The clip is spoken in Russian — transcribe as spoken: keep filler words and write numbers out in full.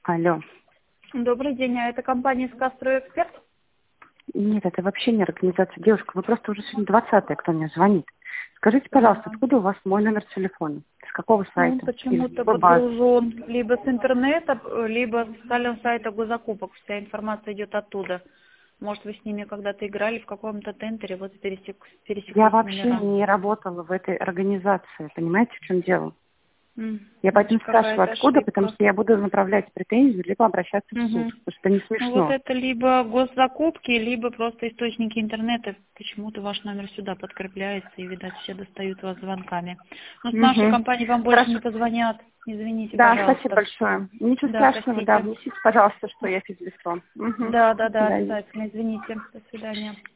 Алло. Добрый день, а это компания «Скастройэксперт»? Нет, это вообще не организация. Девушка, вы просто уже сегодня двадцатая, кто мне звонит. Скажите, пожалуйста, откуда у вас мой номер телефона? С какого Он сайта? почему-то Или базы? подгружен либо с интернета, либо с официального сайта госзакупок. Вся информация идет оттуда. Может, вы с ними когда-то играли в каком-то тендере, вот пересек, пересеклись Я вообще номера. не работала в этой организации. Понимаете, в чем дело? М, Я поэтому Значит, спрашиваю, какая-то откуда, потому ошибка. что я буду направлять претензию, либо обращаться в суд. Мгм. Потому что это не Ну вот смешно. это либо госзакупки, либо просто источники интернета. Почему-то ваш номер сюда подкрепляется, и, видать, все достают вас звонками. Но с нашей Угу. компании вам больше не Хорошо. позвонят. Извините, Да, спасибо пожалуйста. большое. Ничего Да, страшного, да, простите. внесите, пожалуйста, что я физлицо. Угу. Да, До да, да, свидания. обязательно. Извините. До свидания.